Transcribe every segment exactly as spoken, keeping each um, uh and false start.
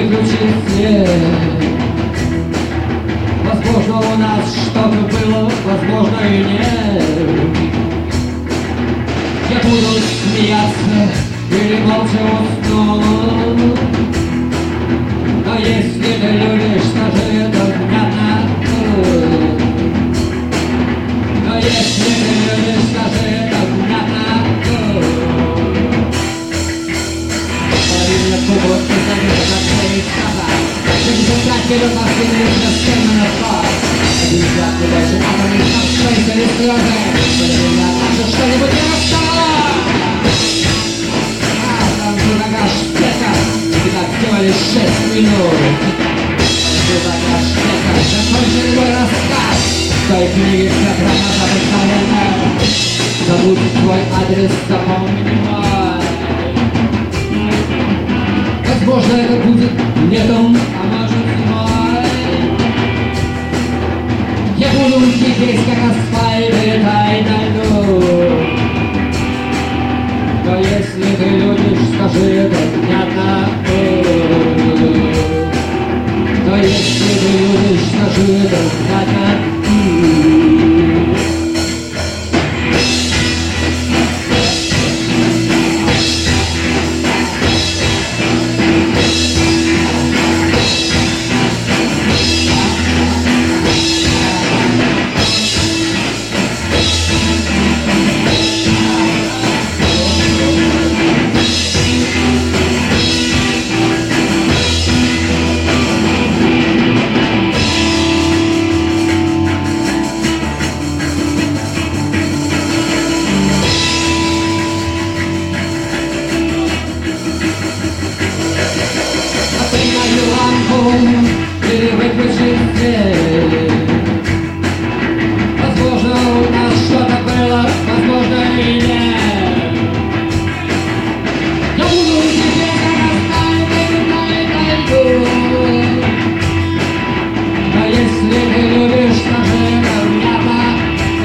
выключить свет. Возможно, у нас что-то было, возможно, и нет. Я буду смеяться или молча усну. Но если ты любишь, скажи это внятно. Но если ты любишь, скажи это внятно. Половина кубок и зависит от твоих сказок. Шестьдесят пять вперед на спину, на сцену на фас. Пятьдесят и больше атомных обстройств или слезы. Половина наша что-нибудь не рассталось. А там ты нога шпека. И так всего лишь шесть минут. Ты нога шпека. Закончили мой рассказ. В той книге как роман обыкновенная. Забудь свой адрес, запомни мой. Возможно, это будет летом, а может зимой. Я буду теперь как асфальт, летай на льду. Но если ты любишь, скажи это внятно. Но если ты любишь, скажи это внятно. Или выключить свет. Возможно, у нас что-то было, возможно, и нет. Я буду тебе как оставить на льду. Но если ты любишь, скажи это внятно.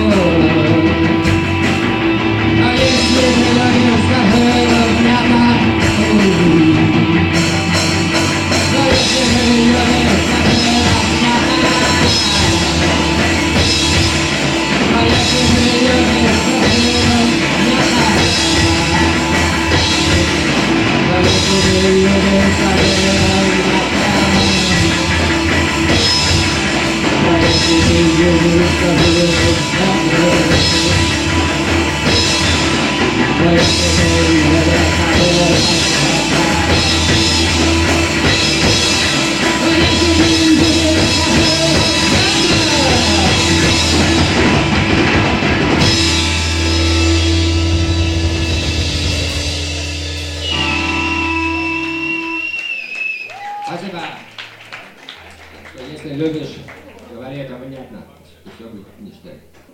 Но если ты любишь, скажи это внятно. Но если ты любишь, спасибо. Если любишь, говори это внятно, и все будет ништяк.